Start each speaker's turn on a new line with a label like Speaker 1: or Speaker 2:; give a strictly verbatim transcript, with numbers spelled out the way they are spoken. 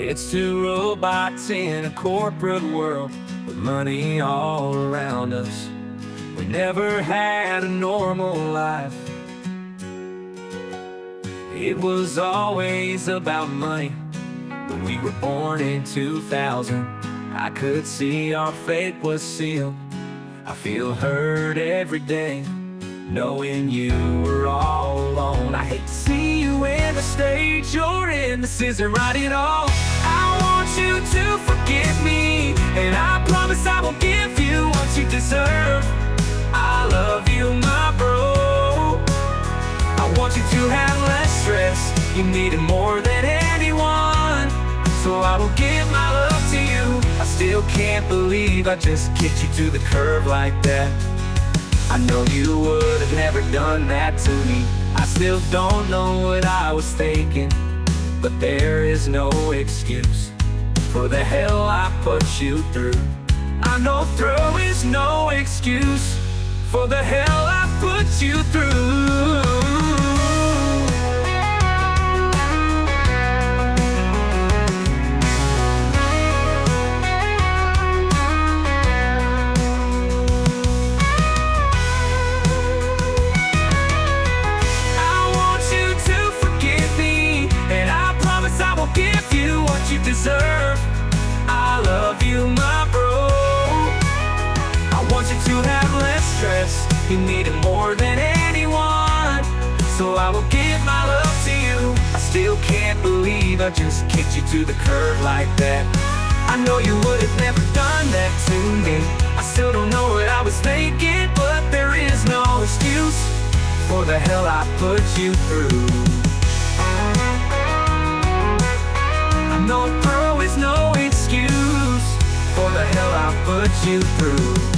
Speaker 1: It's two robots in a corporate world with money all around us. We never had a normal life. It was always about money. When we were born in two thousand, I could see our fate was sealed. I feel hurt every day, knowing you were all alone. I hate to see you in the stage you're in. This isn't right at all. I want you to forgive me, and I promise I will give you what you deserve. I love you, my bro. I want you to have less stress. You need it more than anyone, so I will give my love to you. I still can't believe I just kicked you to the curb like that. I know you would have never done that to me. I still don't know what I was thinking, but there is no excuse for the hell I put you through. I know throw is no excuse for the hell I put you through. Give you what you deserve. I love you, my bro. I want you to have less stress. You need it more than anyone, so I will give my love to you. I still can't believe I just kicked you to the curb like that. I know you would have never done that to me. I still don't know what I was thinking, but there is no excuse for the hell I put you through. No, throw is no excuse for the hell I put you through.